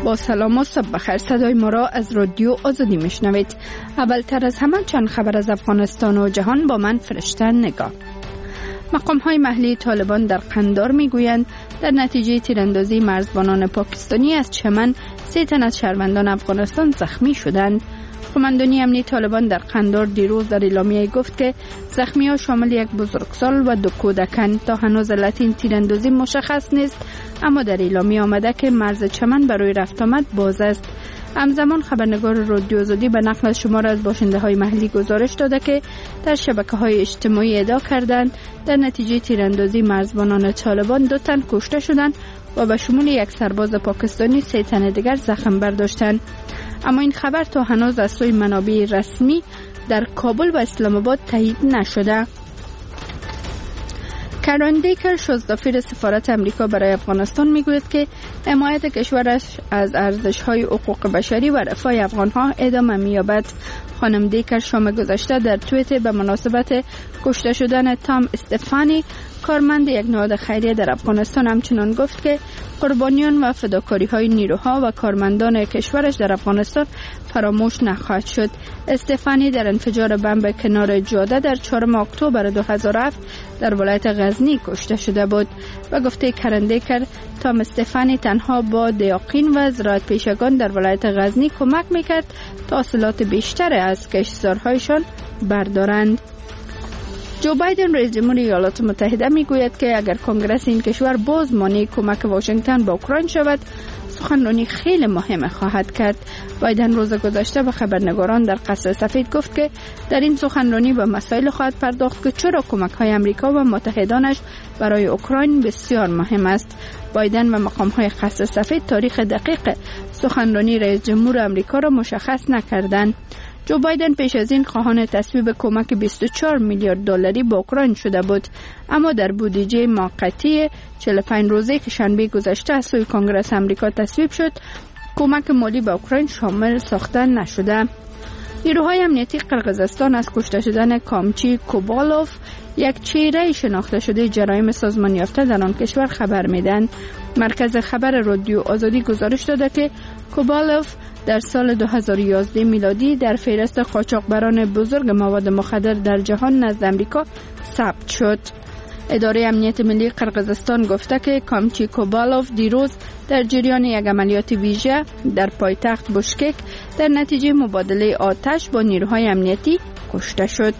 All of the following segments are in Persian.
با سلام و صبح بخیر. صدای ما را از رادیو آزادی میشنوید. اولتر از همه چند خبر از افغانستان و جهان با من فرشته نگاه. مقام‌های محلی طالبان در قندار میگویند در نتیجه تیراندازی مرزبانان پاکستانی از چمن 3 تن از شهروندان افغانستان زخمی شدند. قماندانی امنیتی طالبان در قندار دیروز در اعلامیه گفت که زخمی‌ها شامل یک بزرگسال و 2 کودکان. تا هنوز علت این تیراندازی مشخص نیست، اما در اعلامیه آمده که مرز چمن برای رفت آمد باز است. همزمان خبرنگار رادیو آزادی به نقل از شمار از باشنده‌های محلی گزارش داده که در شبکه‌های اجتماعی ادعا کردند در نتیجه تیراندازی مرزبانان طالبان 2 تن کشته شدند و به شمول یک سرباز پاکستانی 3 تن دیگر زخم برداشتند. اما این خبر تا هنوز از سوی منابع رسمی در کابل و اسلام آباد تایید نشده. کرن دیکر سفیر سفارت امریکا برای افغانستان میگوید که حمایت کشورش از ارزش‌های حقوق بشری و رفاه افغان‌ها ادامه می‌یابد. خانم دیکر شام گذشته در توییت به مناسبت کشته شدن تام استفانی، کارمند یک نهاد خیریه در افغانستان، همچنان گفت که قربانیان و فداکاری‌های نیروها و کارمندان کشورش در افغانستان فراموش نخواهد شد. استفانی در انفجار بمب کنار جاده در 4 اکتبر 2007 در ولایت غزنی کشته شده بود. و گفته کرندیکر تام استفانی تنها با دیاقین و زراعت پیشگان در ولایت غزنی کمک میکرد تا حاصلات بیشتر از کشتزارهایشان بردارند. جو بایدن رئیس جمهور ایالات متحده میگوید که اگر کنگره این کشور باز مانع کمک واشنگتن به اوکراین شود، سخنرانی خیلی مهم خواهد کرد. بایدن روز گذشته به خبرنگاران در قصر سفید گفت که در این سخنرانی به مسائل خواهد پرداخت که چرا کمک‌های آمریکا و متحدانش برای اوکراین بسیار مهم است. بایدن و مقام‌های قصر سفید تاریخ دقیق سخنرانی رئیس جمهور آمریکا را مشخص نکردند. جو بایدن پیش از این خواهان تصویب کمک 24 میلیارد دلاری به اوکراین شده بود، اما در بودجه موقتی 45 روزه که شنبه گذشته از سوی کنگره آمریکا تصویب شد، کمک مالی به اوکراین شامل ساخته نشده. نیروهای امنیتی قرقیزستان از کشته شدن کامچی کوبالوف، یک چهره شناخته شده جرایم سازمان یافته در آن کشور خبر میدن. مرکز خبر رادیو آزادی گزارش داده که کوبالوف در سال 2011 میلادی در فهرست قاچاقبران بزرگ مواد مخدر در جهان نزد آمریکا ثبت شد. اداره امنیت ملی قرقیزستان گفته که کامچی کوبالوف دیروز در جریان یک عملیات ویژه در پایتخت بشکک در نتیجه مبادله آتش با نیروهای امنیتی کشته شد.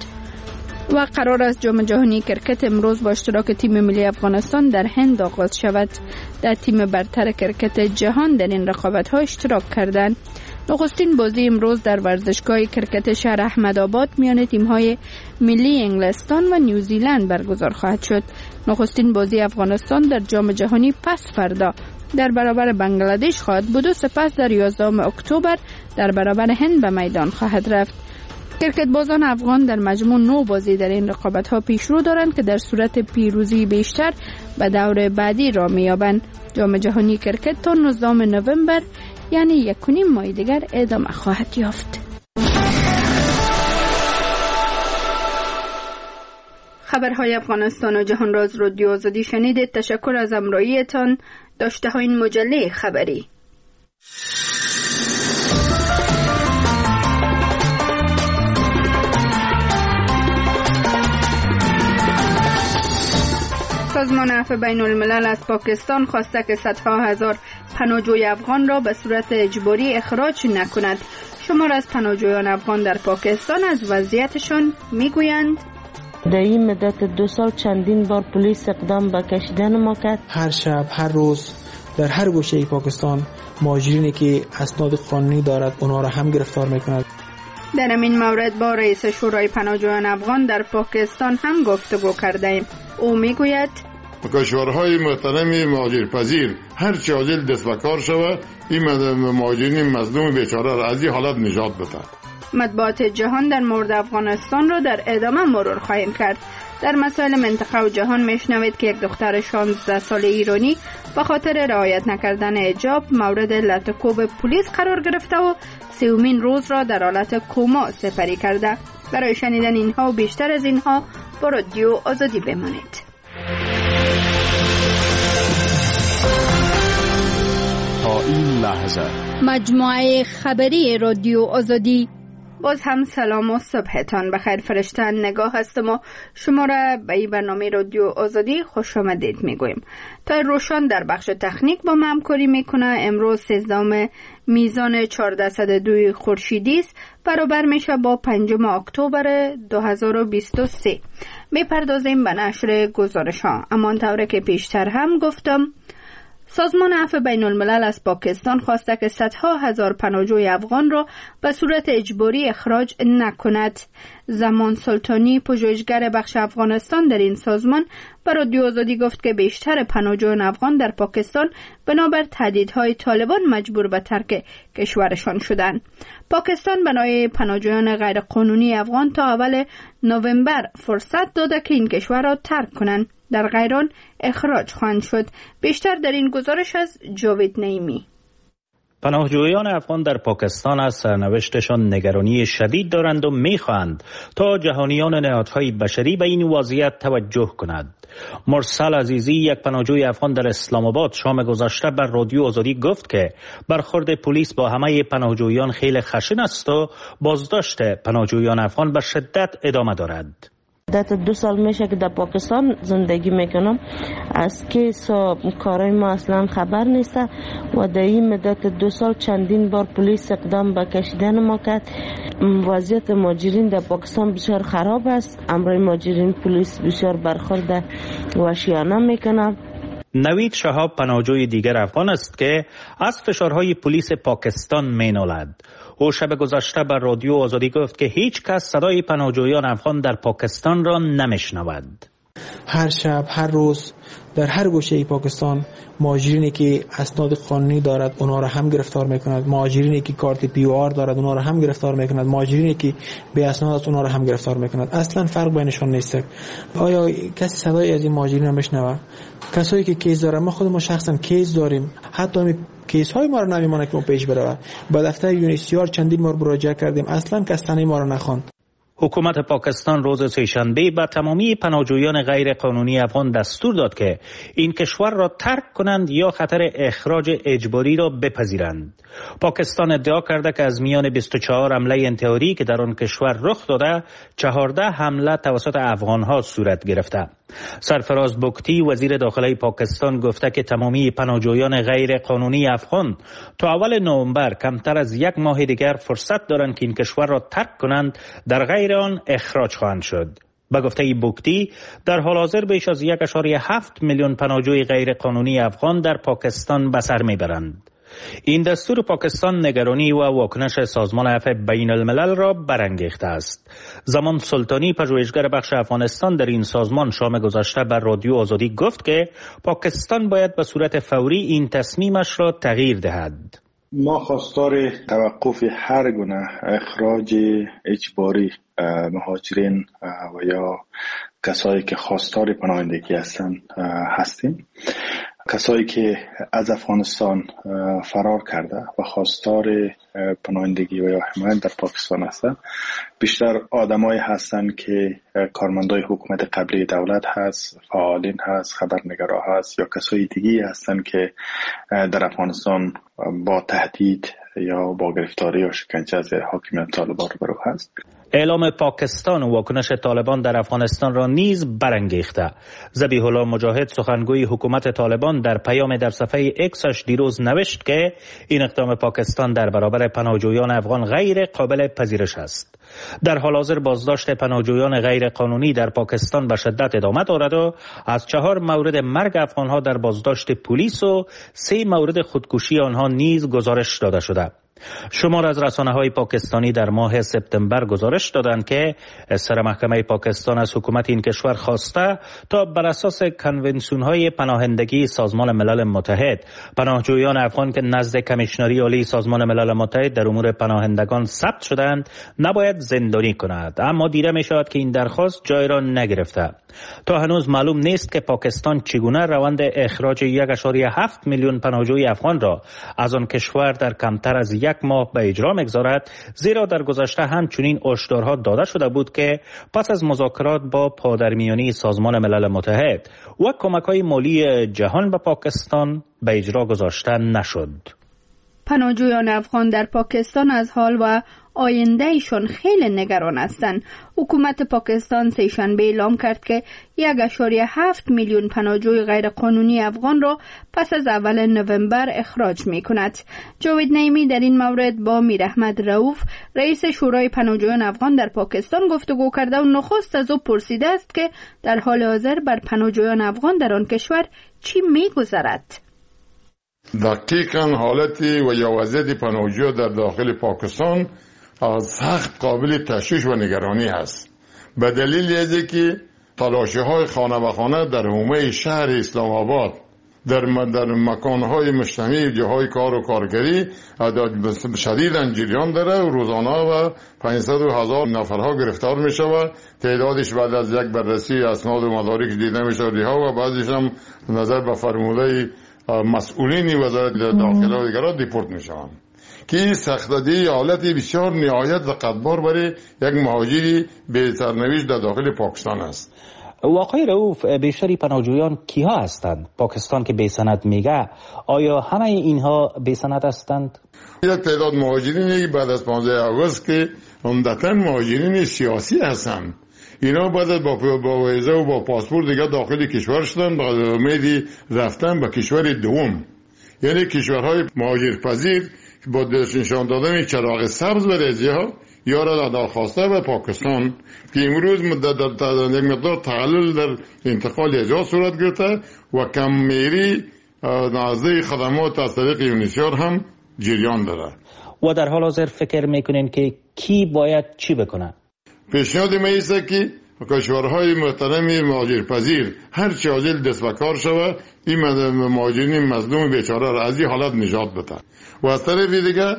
و قرار است جام جهانی کرکت امروز با اشتراک تیم ملی افغانستان در هند آغاز شود. در تیم برتر کرکت جهان در این رقابت‌ها اشتراک کردند. نخستین بازی امروز در ورزشگاه کرکت شهر احمدآباد میان تیم‌های ملی انگلستان و نیوزیلند برگزار خواهد شد. نخستین بازی افغانستان در جام جهانی پس فردا در برابر بنگلادش خواهد بود و سپس در 11 اکتبر در برابر هند به میدان خواهد رفت. کرکت بازان افغان در مجموع 9 بازی در این رقابت‌ها پیشرو دارند که در صورت پیروزی بیشتر به دور بعدی را می‌یابند. جام جهانی کرکت تا 19 نوامبر یعنی 1.5 ماه دیگر ادامه خواهد یافت. خبرهای افغانستان و جهان را از رادیو آزادی شنیدید. تشکر از همراهیتان. داشته های این مجله خبری. سازمان عفو بین الملل از پاکستان خواسته که صدها هزار پناهجوی افغان را به صورت اجباری اخراج نکند. شمار از پناهجویان افغان در پاکستان از وضعیتشان میگویند: در این مدت 2 سال چندین بار پلیس اقدام به کشیدن ما کرد. هر شب هر روز در هر گوشه پاکستان مهاجرینی که اسناد قانونی دارد اونا را هم گرفتار میکند. در این مورد با رئیس شورای پناهجویان افغان در پاکستان هم گفتگو کردیم. او میگوید کشورهای محترم مهاجرپذیر هر چه عاجل دست به کار شود این مهاجرین مظلوم بیچاره را از این حالت نجات بدهد. مطبوعات جهان در مورد افغانستان را در ادامه مرور خواهیم کرد. در مسائل منطقه و جهان میشنوید که یک دختر 16 ساله ایرانی به خاطر رعایت نکردن حجاب مورد لطکوب پلیس قرار گرفته و 30مین روز را در حالت کما سپری کرده. برای شنیدن اینها و بیشتر از اینها با رادیو آزادی بمانید. تا این لحظه. مجموعه خبری رادیو آزادی. باز هم سلام و صبحتان بخیر. فرشته نگاه هستم و شما را به این برنامه رادیو آزادی خوش آمدید میگویم. تا روشن در بخش تکنیک با ما همکاری میکنه. امروز 13 میزان 1402 خورشیدی است، برابر میشه با 5 اکتبر 2023. میپردازیم به نشر گزارش ها. اما طوری که پیشتر هم گفتم، سازمان عفو بین الملل از پاکستان خواسته که صدها هزار پناهجوی افغان را به صورت اجباری اخراج نکند. زمان سلطانی، پژوهشگر بخش افغانستان در این سازمان، به رادیو آزادی گفت که بیشتر پناهجویان افغان در پاکستان بنابر تهدیدهای طالبان مجبور به ترک کشورشان شدند. پاکستان برای پناهجویان غیرقانونی افغان تا اول نوامبر فرصت داده که این کشور را ترک کنند، در غیر آن اخراج خواهند شد. بیشتر در این گزارش از جاوید نعیمی. پناهجویان افغان در پاکستان از سرنوشتشان نگرانی شدید دارند و می‌خواهند تا جهانیان نهادهای بشری به این وضعیت توجه کنند. مرسل عزیزی، یک پناهجوی افغان در اسلام آباد، شام گذشته بر رادیو آزادی گفت که برخورد پلیس با همه پناهجویان خیلی خشن است و بازداشت پناهجویان افغان به شدت ادامه دارد. مدت 2 سال میشه که در پاکستان زندگی میکنم. از کیس و کارای ما اصلا خبر نیست و در این مدت 2 سال چندین بار پلیس اقدام به کشیدن ما کرد. وضعیت مهاجرین در پاکستان بسیار خراب است. امروی مهاجرین پلیس بسیار برخورد وحشیانه میکنه. نوید شهاب پناهجوی دیگر افغان است که از فشارهای پلیس پاکستان مینالد. او شب گذشته بر رادیو آزادی گفت که هیچ کس صدای پناهجویان افغان در پاکستان را نمیشنود. هر شب، هر روز در هر گوشه پاکستان مهاجرینی که اسناد قانونی دارد اونا را هم گرفتار میکند، مهاجرینی که کارت پی او آر دارد اونا را هم گرفتار میکند، مهاجرینی که بی اسناد است اونا را هم گرفتار میکند. اصلا فرق بینشون نیست. آیا کسی صدای از این مهاجرین را میشنوه؟ کسایی که کیس دارن، ما خود ما شخصا کیس داریم، حتی می کیس های ما را نمیمونه که اون پیش بره. با دفتر یونیسیار چندین بار مراجعه کردیم، اصلا کس تنه ما را نخواند. حکومت پاکستان روز سه‌شنبه به تمامی پناهجویان غیر قانونی افغان دستور داد که این کشور را ترک کنند یا خطر اخراج اجباری را بپذیرند. پاکستان ادعا کرده که از میان 24 حمله انتحاری که در آن کشور رخ داده، 14 حمله توسط افغانها صورت گرفته. سرفراز بگتی، وزیر داخلی پاکستان، گفته که تمامی پناهجویان غیر قانونی افغان تا اول نوامبر کمتر از 1 ماه دیگر فرصت دارند که این کشور را ترک کنند، در غیر آن اخراج خواهند شد. به گفته بگتی، در حال حاضر بیش از 1.7 میلیون پناهجوی غیر قانونی افغان در پاکستان به سر میبرند. این دستور پاکستان نگرانی و واکنش سازمان عفو بین الملل را برانگیخته است. زمان سلطانی، پژوهشگر بخش افغانستان در این سازمان، شام گذشته بر رادیو آزادی گفت که پاکستان باید به صورت فوری این تصمیمش را تغییر دهد. ما خواستار توقف هر گونه اخراج اجباری مهاجرین و یا کسایی که خواستار پناهندگی هستیم. کسایی که از افغانستان فرار کرده و خواستار پناهندگی و یا حمایت در پاکستان هستند، بیشتر آدمایی هستند که کارمندای حکومت قبلی دولت هست، فعالین هست، خبرنگارا هست یا کسای دیگی هستند که در افغانستان با تهدید یا با گرفتاری یا شکنجه از حاکمیت طالبان روبرو هست. اعلام پاکستان و واکنش طالبان در افغانستان را نیز برانگیخته. ذبیح الله مجاهد، سخنگوی حکومت طالبان، در پیام در صفحه اکسش دیروز نوشت که این اقدام پاکستان در برابر پناهجویان افغان غیر قابل پذیرش است. در حال حاضر بازداشت پناهجویان غیر قانونی در پاکستان به شدت ادامه دارد و از 4 مورد مرگ افغانها در بازداشت پلیس و 3 مورد خودکشی آنها نیز گزارش داده شده. شمار از رسانه‌های پاکستانی در ماه سپتامبر گزارش دادند که سر محکمه پاکستان از حکومت این کشور خواسته تا بر اساس کنونسیون‌های پناهندگی سازمان ملل متحد پناهجویان افغان که نزد کمیشنری عالی سازمان ملل متحد در امور پناهندگان ثبت شدند نباید زندانی کند، اما دیده می‌شود که این درخواست جای را نگرفته. تا هنوز معلوم نیست که پاکستان چگونه روند اخراج 1.7 میلیون پناهجوی افغان را از آن کشور در کمتر از 1 ماه به اجرا می‌گذارد، زیرا در گذشته همچنین هشدارها داده شده بود که پس از مذاکرات با پادرمیانی سازمان ملل متحد و کمک‌های مالی جهان به پاکستان به اجرا گذاشته نشد. پناهجویان افغان در پاکستان از حال و آینده ایشان خیلی نگران هستند. حکومت پاکستان سه‌شنبه اعلام کرد که 1.7 میلیون پناهجوی غیرقانونی افغان را پس از اول نوامبر اخراج می کند. جاوید نعیمی در این مورد با میراحمد رؤوف رئیس شورای پناهجویان افغان در پاکستان گفتگو کرده و نخست از او پرسیده است که در حال حاضر بر پناهجویان افغان در آن کشور چی می‌گذرد. دقیقاً حالتی و یا وضعیت پناهجویان در داخل پاکستان سخت قابل تشویش و نگرانی است. به دلیل از که تلاشی‌های خانه به خانه در حومه شهر اسلام آباد در مکان‌های مجتمعی جاهای کار و کارگری شدیداً جریان داره و روزانه و 500,000 نفرها گرفتار می‌شود. تعدادش بعد از یک بررسی اسناد و مدارک دیده میشه و بعضیش هم نظر به فرموده مسئولین وزارت داخله و دیگران دیپورت میشوند که این سختگیری حالتی بسیار نهایت و قدبار برای یک مهاجری به سرنوشت در داخل پاکستان است. آقای رؤوف، بیشتری پناهجویان کیها هستند؟ پاکستان که بی‌سند میگه، آیا همه اینها بی‌سند هستند؟ یک تعداد مهاجرینی بعد از 15 آگوست که عمدتاً مهاجرین سیاسی هستند، اینا بعد از با ویزا و با پاسپورت دیگه داخل کشور شدن با امیدی رفتن به کشور دوم، یعنی کشورهای مهاجرپذیر با نشان دادن چراغ سبز برای ازیها یا را درخواسته به پاکستان که امروز در یک مقدار تعلل در انتقال ازیها صورت گرفته و کم‌میری نزدیک خدمات از طریق یونیسیار هم جریان داره. و در حال حاضر فکر میکنین که کی باید چی بکنه؟ پیشنهاد ما ایست که کشورهای محترم مهاجرپذیر هر چه عاجل دست به کار شود این مهاجرین مظلوم بیچاره را از این حالت نجات بده و از طرف دیگه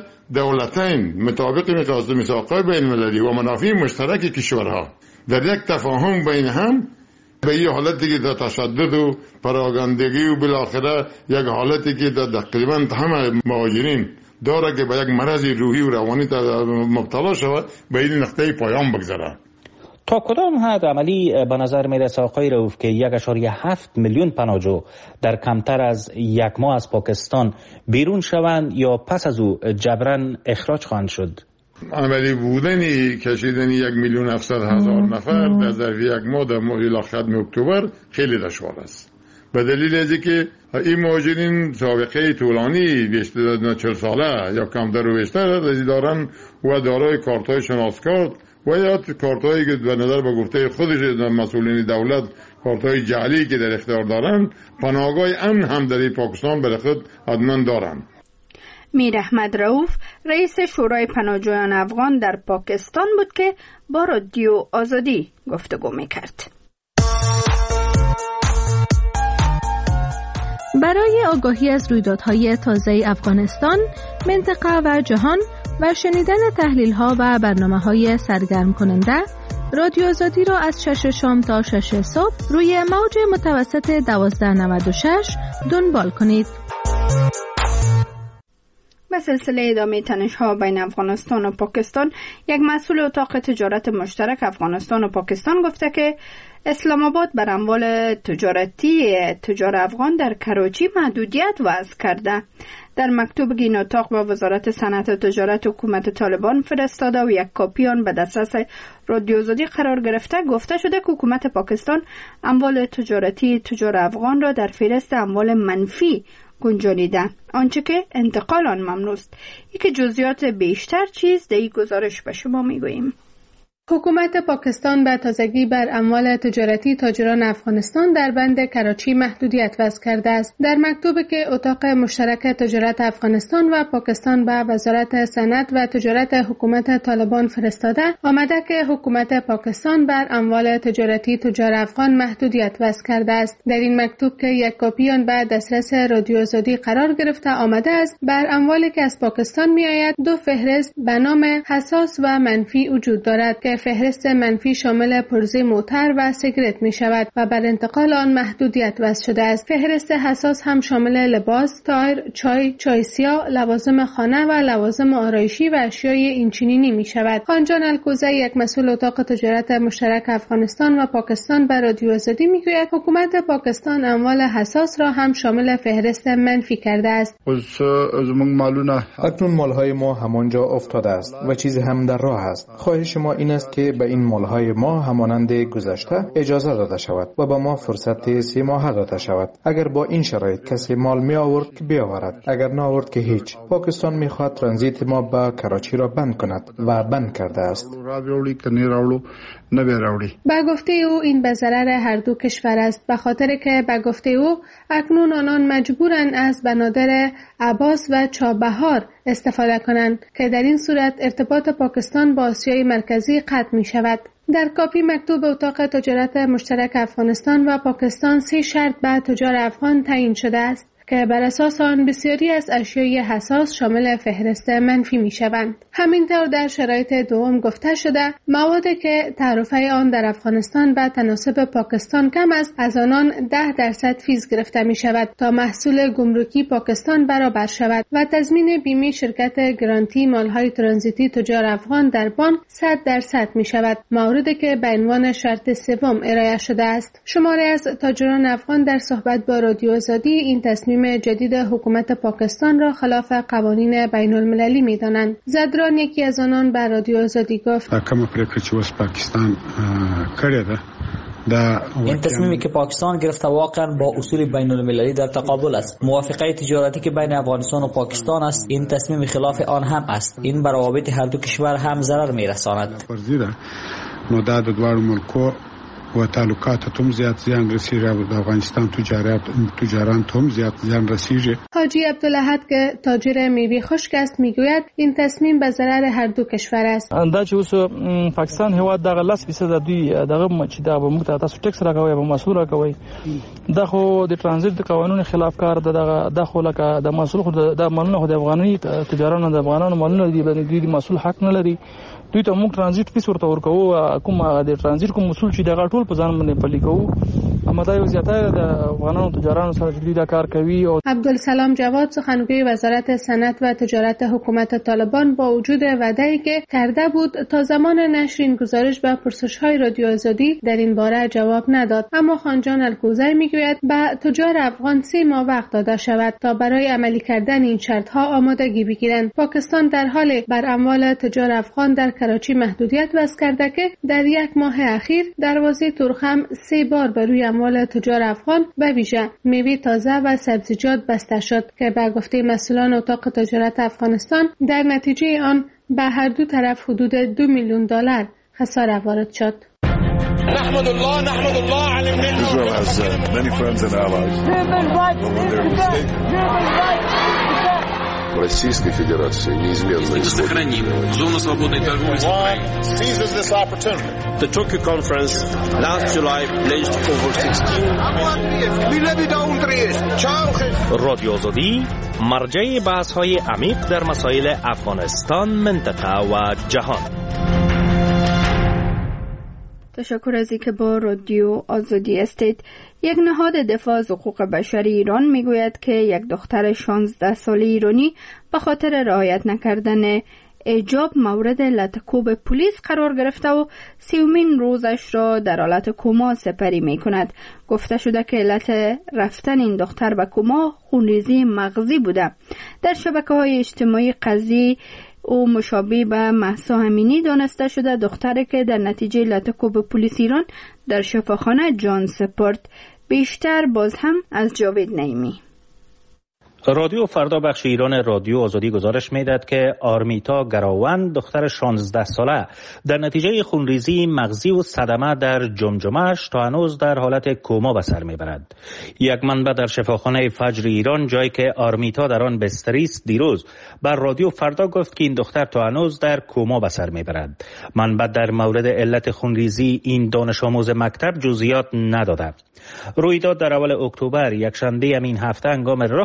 دولتین مطابق میثاق‌های بین‌المللی و منافع مشترک کشورها در یک تفاهم بین هم به این حالتی که در تشدد و پراگندگی و بالاخره یک حالتی که در تقریبا همه مهاجرین داره که به یک مرض روحی و روانی مبتلا شود به این نقطه پایان بگذاره. تا کدام حد عملی به نظر میرسه آقای رؤوف که 1.7 میلیون پناهجو در کمتر از یک ماه از پاکستان بیرون شوند یا پس از او جبران اخراج خواهند شد؟ عملی بودنی کشیدنی 1,700,000 نفر در ظرف یک ماه در ماه ختم اکتبر خیلی دشوار است. به دلیل از که این مهاجرین سابقه طولانی بیشتر 40 ساله یا کمتر و بیشتر دارن و دارای کارت‌های شناسکارت و یا کارت‌هایی که به نظر به گفته خودش مسئولین دولت کارت‌های جعلی که در اختیار دارن پناهگاه امن هم در پاکستان به خود حتما دارن. میراحمد رؤوف رئیس شورای پناهجویان افغان در پاکستان بود که با رادیو آزادی گفتگو میکرد. برای آگاهی از رویدادهای تازه افغانستان، منطقه و جهان و شنیدن تحلیل‌ها و برنامه‌های سرگرم کننده، رادیو آزادی را از 6 شام تا 6 صبح روی موج متوسط 1296 دنبال کنید. به سلسله ادامه تنش‌ها بین افغانستان و پاکستان، یک مسئول اتاق تجارت مشترک افغانستان و پاکستان گفته که اسلام آباد بر اموال تجارتی تجار افغان در کراچی محدودیت وضع کرده. در مکتوب این اتاق با وزارت صنعت و تجارت حکومت طالبان فرستاده و یک کاپی آن به دسترس رادیو آزادی قرار گرفته، گفته شده که حکومت پاکستان اموال تجارتی تجار افغان را در فهرست اموال منفی گنجانیده، آنچه که انتقال آن ممنوع است. یک جزئیات بیشتر چیز در این گزارش به شما میگوییم. حکومت پاکستان به تازگی بر اموال تجارتی تاجران افغانستان در بند کراچی محدودیت وضع کرده است. در مکتوبی که اتاق مشترک تجارت افغانستان و پاکستان به وزارت صنعت و تجارت حکومت طالبان فرستاده، آمده که حکومت پاکستان بر اموال تجارتی تجار افغان محدودیت وضع کرده است. در این مکتوب که یک کاپی آن به دسترس رادیو آزادی قرار گرفته آمده است، بر اموالی که از پاکستان میآید 2 فهرست به نام حساس و منفی وجود دارد که که فهرست منفی شامل پرزه موتر و سیگرت می شود و بر انتقال آن محدودیت وضع شده است. فهرست حساس هم شامل لباس، تایر، چای سیاه، لوازم خانه و لوازم آرایشی و اشیای اینچنینی می شود. خانجان الکوزی، یک مسئول اتاق تجارت مشترک افغانستان و پاکستان، به رادیو آزادی می گوید حکومت پاکستان اموال حساس را هم شامل فهرست منفی کرده است. اکنون مالهای ما همانجا افتاده است و چیزی هم در راه است. خواهش ما این است که به این مالهای ما همانند گذشته اجازه داده شود و به ما فرصت 3 ماه داده شود. اگر با این شرایط کسی مال می آورد که بیاورد، اگر نه آورد که هیچ. پاکستان می خواهد ترانزیت ما به کراچی را بند کند و بند کرده است. به گفته او این به ضرر هر دو کشور است، به خاطر که به گفته او اکنون آنان مجبورند از بنادر عباس و چابهار استفاده کنند که در این صورت ارتباط پاکستان با آسیای مرکزی قطع می شود. در کاپی مکتوب اتاق تجارت مشترک افغانستان و پاکستان 3 شرط به تجار افغان تعیین شده است که بر اساس آن بسیاری از اشیای حساس شامل فهرست منفی می شوند. همینطور در شرایط دوم گفته شده موادی که تعرفه آن در افغانستان به تناسب پاکستان کم است، از آنان 10% فیز گرفته می شود تا محصول گمرکی پاکستان برابر شود و تضمین بیمه شرکت گرانتی مالهای ترانزیتی تجار افغان در بانک 100% می شود، موردی که به عنوان شرط سوم ارائه شده است. شماری از تاجران افغان در صحبت با رادیو آزادی این تصمیم جدید حکومت پاکستان را خلاف قوانین بین المللی می دانند. زدران یکی از آنان به رادیو آزادی گفت این تصمیمی که پاکستان گرفته واقعا با اصول بین المللی در تقابل است. موافقه تجارتی که بین افغانستان و پاکستان است، این تصمیم خلاف آن هم است. این بر روابط هر دو کشور هم ضرر می رساند. و تعلقات هم زیاد زیان رسیده و افغانستان تجاران هم زیاد زیان رسیده. حاجی عبدالاحد که تاجر میوه خشک است میگوید این تصمیم به ضرر هر دو کشور است. دا چې اوس پاکستان هیواد دغه 10% دوی دغه چې دا به موږ ته تاسو ټیکس راکوي به مسؤل راکوي، دا خو د ترانزیت د قوانینو خلاف کار ده. دا خو لکه د مسؤل خو د مالونو خو د افغاني تجارانو د افغانانو مالونو دی باندې دوی مسؤل حق نه لري. دوی ته موږ ترانزیت فیس ورته ورکوو، کوم د ترانزیت کوم مسؤل چې دغه ټول په ځان باندې پلي کوو. اما دا یو زیاته د افغانانو تجارانو سره جدي دا کار کوي. عبدالسلام جواد سخنگوی وزارت صنعت و تجارت حکومت طالبان با وجود وعده‌ای که کرده بود تا زمان نشر این گزارش به پرسش‌های رادیو آزادی در این باره جواب نداد، اما خانجان الکوزی میگوید به تجار افغان 3 ماه وقت داده شود تا برای عملی کردن این شرط‌ها آمادگی بگیرند. پاکستان در حال بر اموال تجار افغان در کراچی محدودیت وضع کرده که در 1 ماه اخیر دروازه تورخم 3 بار بر روی اموال تجار افغان به ویژه میوه تازه و سبزیجات بسته شد که به گفته مسئولان اتاق تجارت افغانستان در نتیجه آن به هر دو طرف حدود $2 میلیون خساره وارد شد. نحمد الله على Israel has many friends and allies. Российской Федерации неизменно сохраним зону свободной торговли с Украиной. Seizes this opportunity. The Tokyo conference last July pledged over 16 رادیو آزادی مرجع بحث‌های عمیق در مسائل افغانستان، منطقه و جهان. تشکر از اینکه با رادیو آزادی هستید. یک نهاد دفاع از حقوق بشر ایران میگوید که یک دختر 16 ساله ایرانی به خاطر رعایت نکردن حجاب مورد لطکوب پلیس قرار گرفته و 30مین روزش را در حالت کما سپری می کند. گفته شده که علت رفتن این دختر به کما خونریزی مغزی بوده. در شبکه‌های اجتماعی قضیه او مشابه به مهسا امینی دانسته شده، دختری که در نتیجه لطکوب پلیس ایران در شفاخانه جان سپرد. بیشتر باز هم از جاوید نعیمی. رادیو فردا بخش ایران رادیو آزادی گزارش میداد که آرمیتا گراوند دختر 16 ساله در نتیجه خونریزی مغزی و صدمه در جمجمه‌اش تا هنوز در حالت کما به سر میبرد. یک منبع در شفاخانه فجر ایران، جایی که آرمیتا در آن بستری است، دیروز بر رادیو فردا گفت که این دختر تا هنوز در کما به سر میبرد. منبع در مورد علت خونریزی این دانش آموز مکتب جزئیات نداده. رویداد در اول اکتبر یکشنبه همین هفته هنگام رخ داد که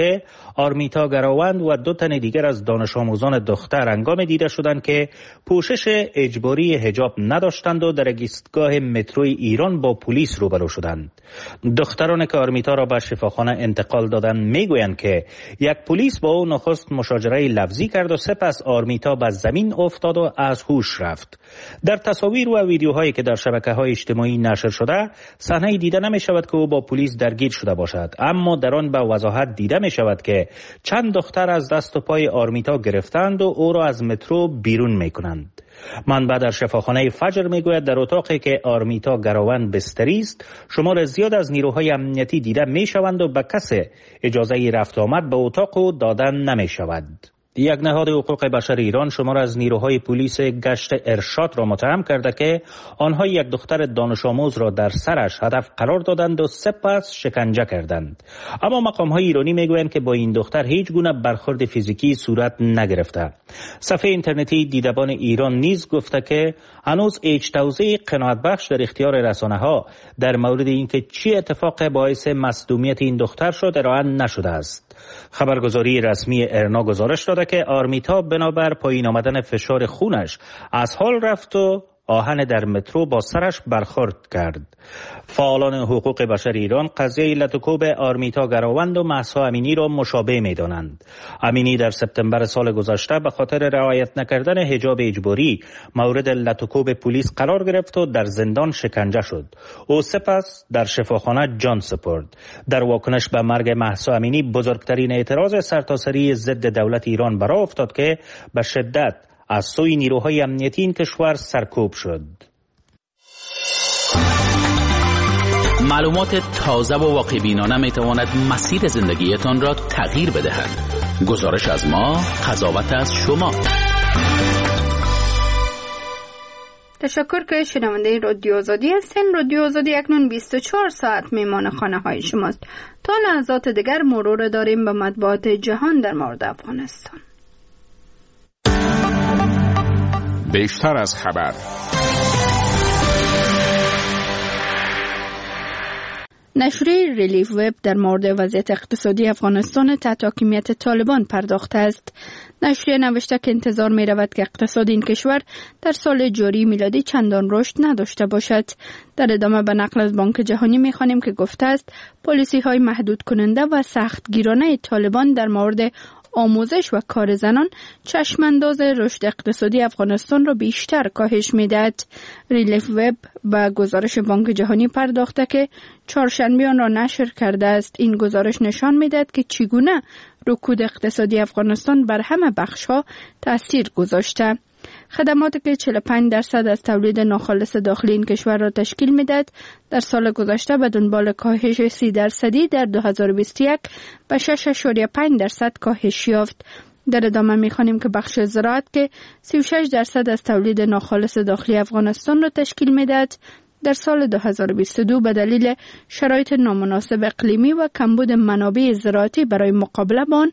که آرمیتا گراوند و 2 تن دیگر از دانش آموزان دختر هنگام دیده شدند که پوشش اجباری حجاب نداشتند و در ایستگاه متروی ایران با پلیس روبرو شدند. دختران که آرمیتا را به شفاخانه انتقال دادند میگویند که یک پلیس با او نخست مشاجره لفظی کرد و سپس آرمیتا به زمین افتاد و از هوش رفت. در تصاویر و ویدیوهایی که در شبکه‌های اجتماعی نشر شده صحنه دیده نمی شود که او با پلیس درگیر شده باشد، اما در آن به وضاحت دیده می شود که چند دختر از دست و پای آرمیتا گرفتند و او را از مترو بیرون می کنند. منبع در شفاخانه فجر می گوید در اتاقی که آرمیتا گراوند بستری است شمار زیاد از نیروهای امنیتی دیده می شوند و به کسی اجازه رفت آمد به اتاق دادن نمی شود. یک نهاد حقوق بشر ایران شمار از نیروهای پلیس گشت ارشاد را متهم کرده که آنها یک دختر دانش آموز را در سرش هدف قرار دادند و سپس شکنجه کردند. اما مقام‌های ایرانی میگویند که با این دختر هیچ گونه برخورد فیزیکی صورت نگرفته. صفحه اینترنتی دیدبان ایران نیز گفته که هنوز هیچ توضیح قناعت بخش در اختیار رسانه‌ها در مورد اینکه چه اتفاق باعث مصدومیت این دختر شد ارائه نشده است. خبرگزاری رسمی ارنا گزارش داده که آرمیتا بنابر پایین آمدن فشار خونش از حال رفت و آهن در مترو با سرش برخورد کرد. فعالان حقوق بشر ایران قضیه لطوکوب آرمیتا گراوند و مهسا امینی را مشابه می‌دانند. امینی در سپتامبر سال گذشته به خاطر رعایت نکردن حجاب اجباری مورد لطوکوب پلیس قرار گرفت و در زندان شکنجه شد. او سپس در شفاخانه جان سپرد. در واکنش به مرگ مهسا امینی بزرگترین اعتراض سرتاسری ضد دولت ایران برآ افتاد که به شدت از سوی نیروهای امنیتی این کشور سرکوب شد. معلومات تازه و واقع بینانه می تواند مسیر زندگیتان را تغییر بدهد. گزارش از ما، قضاوت از شما. تشکر که شنونده رادیو آزادی هستین. رادیو آزادی اکنون 24 ساعت میمان خانه های شماست. تا لحظات دیگر مرور داریم به مطبوعات جهان در مورد افغانستان. بیشتر از خبر. نشریه ریلیف وب در مورد وضعیت اقتصادی افغانستان تحت حاکمیت طالبان پرداخته است. نشریه نوشته که انتظار می رود که اقتصاد این کشور در سال جاری میلادی چندان رشد نداشته باشد. در ادامه به نقل از بانک جهانی می خوانیم که گفته است پالیسی های محدود کننده و سخت گیرانه طالبان در مورد آموزش و کار زنان چشمانداز رشد اقتصادی افغانستان را بیشتر کاهش می‌دهد. ریلیف وب به گزارش بانک جهانی پرداخته که چهارشنبه آن را نشر کرده است. این گزارش نشان می‌دهد که چگونه رکود اقتصادی افغانستان بر همه بخش‌ها تأثیر گذاشته. خدماتی که 45% از تولید ناخالص داخلی این کشور را تشکیل می‌دهد در سال گذشته به دنبال کاهش 30% در 2021 به 6.5% کاهش یافت. در ادامه می‌خوانیم که بخش زراعت که 36% از تولید ناخالص داخلی افغانستان را تشکیل می‌دهد در سال 2022 به دلیل شرایط نامناسب اقلیمی و کمبود منابع زراعتی برای مقابله با آن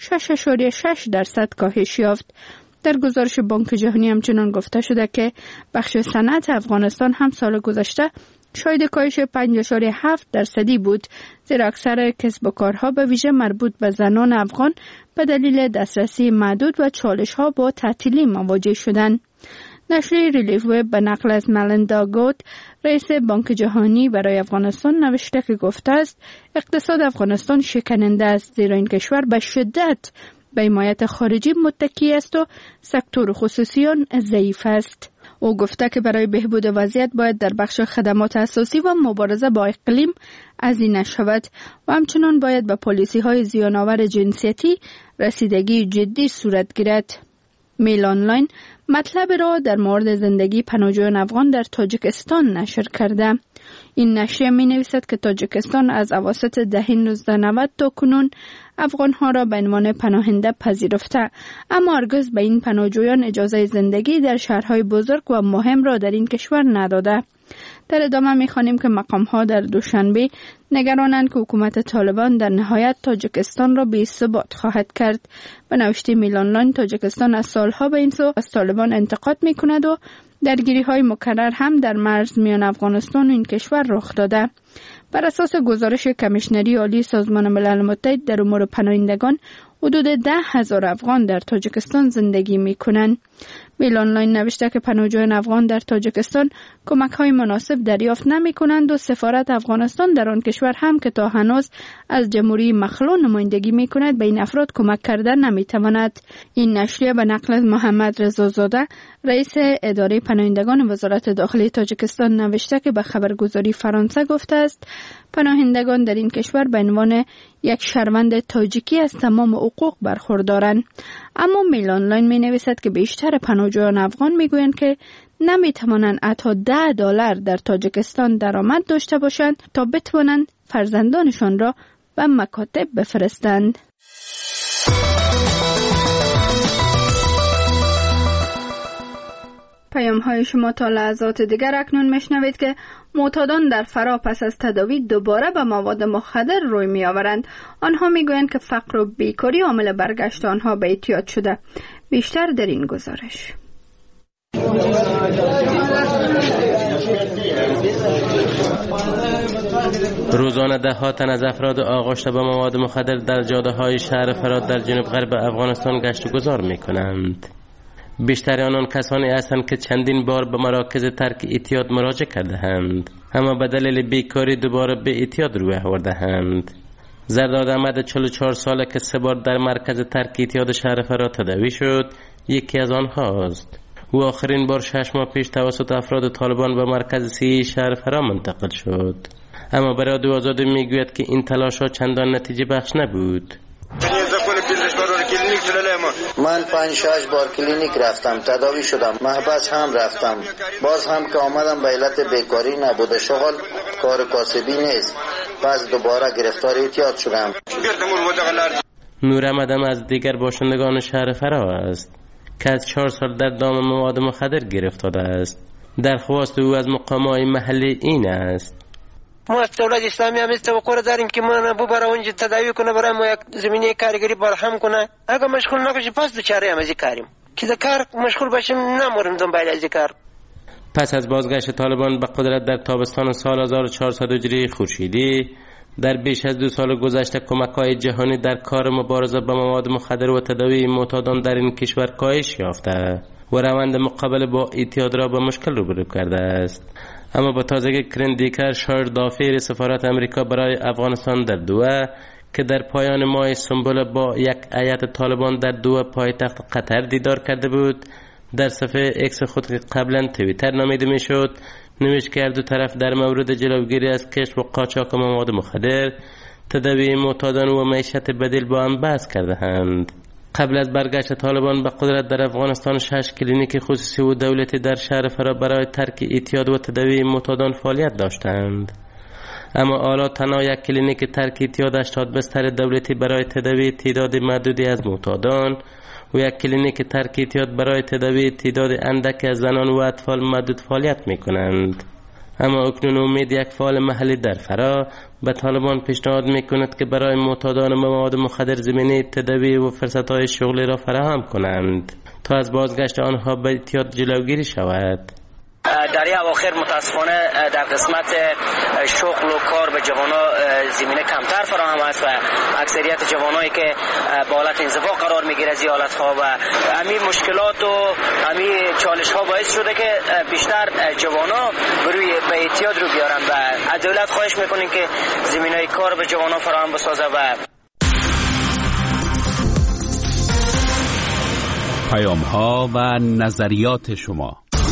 6.6% کاهش یافت. در گزارش بانک جهانی همچنان گفته شده که بخش صنعت افغانستان هم سال گذشته شاهد کاهش 5.7% بود، زیرا اکثر کسب و کارها به ویژه مربوط به زنان افغان به دلیل دسترسی محدود و چالش‌ها با تعطیلی مواجه شدند. نشریه ریلیف وب به نقل از ملندا گوت رئیس بانک جهانی برای افغانستان نوشته که گفته است اقتصاد افغانستان شکننده است، زیرا این کشور به شدت به حمایت خارجی متکی است و سکتور خصوصی آن ضعیف است. او گفته که برای بهبود وضعیت باید در بخش خدمات اساسی و مبارزه با اقلیم هزینه شود و همچنان باید به پالیسی‌های زیان‌آور جنسیتی رسیدگی جدی صورت گیرد. میل آنلاین مطلب را در مورد زندگی پناهجویان افغان در تاجیکستان نشر کرده. این نشریه می نویسد که تاجیکستان از اواسط دهه 1990 تا کنون افغانها را به عنوان پناهنده پذیرفته، اما هرگز به این پناهجویان اجازه زندگی در شهرهای بزرگ و مهم را در این کشور نداده. در ادامه می‌خوانیم که مقام‌ها در دوشنبه نگرانند که حکومت طالبان در نهایت تاجیکستان را بی‌ثبات خواهد کرد. به نوشته میل آنلاین، تاجیکستان از سالها به این سو از طالبان انتقاد می‌کند و درگیری‌های مکرر هم در مرز میان افغانستان و این کشور رخ داده. بر اساس گزارش کمیشنری عالی سازمان ملل متحد در امور پناهندگان، حدود 10,000 افغان در تاجیکستان زندگی می‌کنند. میل آنلاین نوشته که پناهجویان افغان در تاجیکستان کمک‌های مناسب دریافت نمی‌کنند و سفارت افغانستان در آن کشور هم که تا هنوز از جمهوری مخلوع نمایندگی می‌کند به این افراد کمک کردن نمی‌تواند. این نشریه به نقل از محمد رضازاده، رئیس اداره پناهندگان وزارت داخلی تاجیکستان نوشته که به خبرگزاری فرانسه گفته است پناهندگان در این کشور به عنوان یک شهروند تاجیکی از تمام حقوق برخوردارند. اما میل آنلاین می‌نویسد که بیشتر پناهجویان افغان میگویند که نمیتوانند حتی $10 در تاجیکستان درآمد داشته باشند تا بتوانند فرزندانشان را به مکاتب بفرستند. پیام های شما تا لحظات دیگر. اکنون میشنوید که معتادان در فرا پس از تداوی دوباره به مواد مخدر روی می آورند. آنها می گویند که فقر و بیکاری عامل برگشت آنها به اعتیاد شده. بیشتر در این گزارش. روزانه ده‌ها تن از افراد آغشته به مواد مخدر در جاده‌های شهر فرات در جنوب غرب افغانستان گشت و گذار می‌کنند. بیشتر آنان کسانی هستند که چندین بار به مراکز ترک اعتیاد مراجعه کرده‌اند، اما به دلیل بیکاری دوباره به اعتیاد روی آورده‌اند. زرداد احمد 44 ساله که 3 بار در مرکز ترک اعتیاد شهر فرات تداوی شد یکی از آنهاست. او آخرین بار 6 ماه پیش توسط افراد طالبان به مرکز صحی شهر فرا منتقل شد، اما برای دو آزاده میگوید که این تلاش ها چندان نتیجه بخش نبود. من 5-6 بار کلینیک رفتم، تداوی شدم، محبس هم رفتم، باز هم که آمدم به علت بیکاری نبوده، شغل کار کاسبی نیست، پس دوباره گرفتار اعتیاد شدم. نور احمد هم از دیگر باشندگان شهر فرا است که از 4 سال در دام مواد مخدر گرفتار است. درخواست او از مقامات محلی این است: ما از دولت اسلامی هم توقع داریم که ما برای اونجا تداوی کنه، برای ما یک زمینه کارگری فراهم کنه. اگه مشغول نباشیم پس دوچاره هم از کاریم که در کار مشغول باشیم، نموریم دنبال از کار. پس از بازگشت طالبان به قدرت در تابستان سال 1400 هجری خورشیدی، در بیش از 2 سال گذشته کمک‌های جهانی در کار مبارزه با مواد مخدر و تداوی معتادان در این کشور کاهش یافته و روند مقابله با اعتیاد را به مشکل روبرو کرده است. اما با تازگی کرن دیگر شایر دافیر سفارت امریکا برای افغانستان در دوحه که در پایان ماه سنبل با یک هیئت طالبان در دوحه پایتخت قطر دیدار کرده بود، در صفحه اکس خود که قبلا توییتر نامیده میشد نوشت که هر دو طرف در مورد جلوگیری از کشف و قاچاق مواد مخدر، تداوی معتادان و معیشت بدیل با هم بحث کرده‌اند. قبل از برگشت طالبان به قدرت در افغانستان 6 کلینیک خصوصی و دولتی در شهر فرا برای ترک اعتیاد و تداوی معتادان فعالیت داشتند، اما حالا تنها یک کلینیک ترک اعتیاد 80 بستر دولتی برای تداوی تعداد محدودی از معتادان و یک کلینیک ترک اعتیاد برای تداوی تعداد اندک از زنان و اطفال محدود فعالیت می‌کنند. اما اکنون امید یک فعال محلی در فرا به طالبان پیشنهاد می‌کند که برای معتادان مواد مخدر زمینه تداوی و فرصت‌های شغلی را فراهم کنند تا از بازگشت آنها به اعتیاد جلوگیری شود. در این اواخر متاسفانه در قسمت شغل و کار به جوانا زمینه کمتر فراهم است و اکثریت جوانایی که با حالت انزوا قرار میگیره از این حالت‌ها و همین مشکلات و همین چالش‌ها باعث شده که بیشتر جوانا به اعتیاد رو بیارن و از دولت خواهش میکنیم که زمینه کار به جوانا فراهم بسازه. و پیام‌ها و نظریات شما.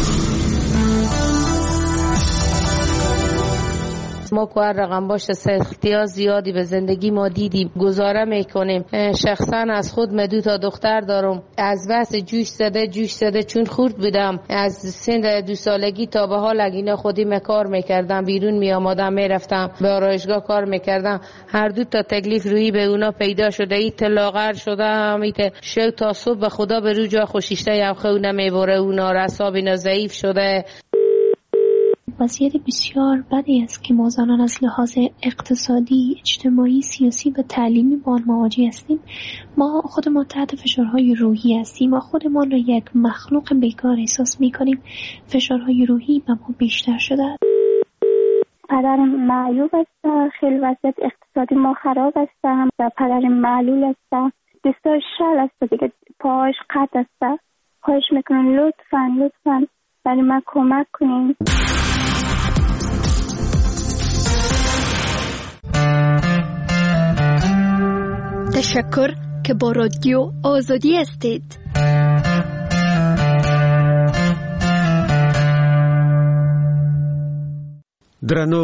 ما که هر رقم باشه سختی‌ها زیادی به زندگی ما دیدیم، گزاره میکنیم. شخصا از خود من 2 تا دختر دارم، از بس جوش زده چون خورد بودم از سن 2 سالگی تا به حال اگه خودی کار میکردم، بیرون میامادم میرفتم به آرایشگاه کار میکردم. هر 2 تا تکلیف روی به اونا پیدا شده، ایت لاغر شده همیت شو تا صبح به خدا به رو جا خوشیشته یم خو نمیبره، اونا رساب اینا ضعیف شده. وضعیت بسیار بدی است که ما زنان از لحاظ اقتصادی، اجتماعی، سیاسی و تعلیمی با آن مواجه هستیم. ما خودمان تحت فشارهای روحی هستیم. ما خودمان را یک مخلوق بیکار احساس می‌کنیم. فشارهای روحی به ما بیشتر شده است. پدر معیوب است، خیلی وضعیت اقتصادی ما خراب است و پدر معلول است، دستاش شل است دیگه، پاهاش قطع است. خواهش میکنم لطفاً برای من کمک کنین. تشکر که با رادیو آزادی هستید. درنو